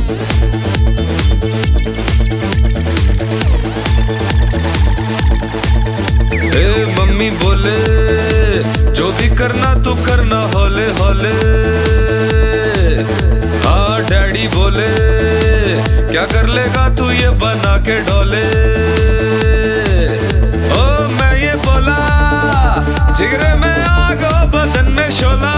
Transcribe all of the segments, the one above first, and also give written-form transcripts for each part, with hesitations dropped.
Mummy बोले जो भी करना तू करना हौले हौले। हाँ डैडी बोले क्या कर लेगा तू ये बना के डोले। ओ मैं ये बोला जिगरे में आग बदन में शोला।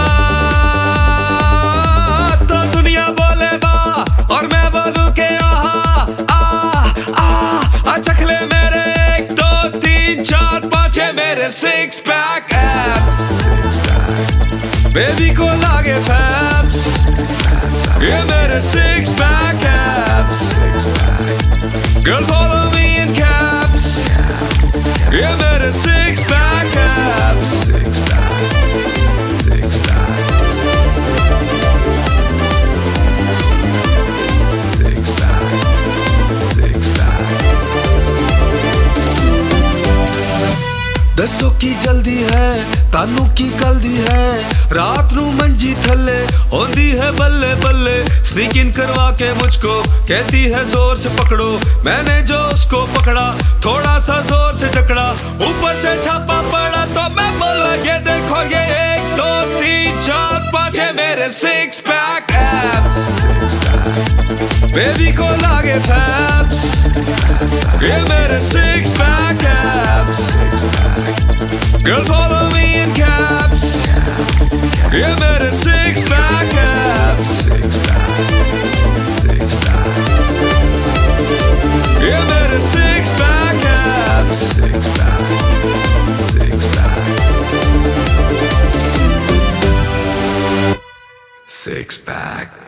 तो दुनिया बोले वाह और मैं बोलूं के आहा आ चख ले मेरे 1 2 3 4 5 है मेरे 6 पैक एब्स। बेबी को लागे फैब्स ये मेरे 6 pack abs. Girls follow me in cabs ये मेरे 6 पैक एब्स। दसो की जल्दी है तानू की गलदी है। रात नू मंजी थल्ले होंदी है बल्ले बल्ले। स्नीक इन करवा के मुझको कहती है जोर से पकड़ो। मैंने जो उसको पकड़ा थोड़ा सा जोर से जकड़ा। ऊपर से छापा पड़ा तो मैं बोला ये देखो ये 1 2 3 4 5 है मेरे 6 पैक एब्स। बेबी को लागे फैब्स ये मेरे 6 pack abs. Girls follow me in cabs ये मेरे 6 पैक एब्स। ये मेरे 6 पैक एब्स। 6 पैक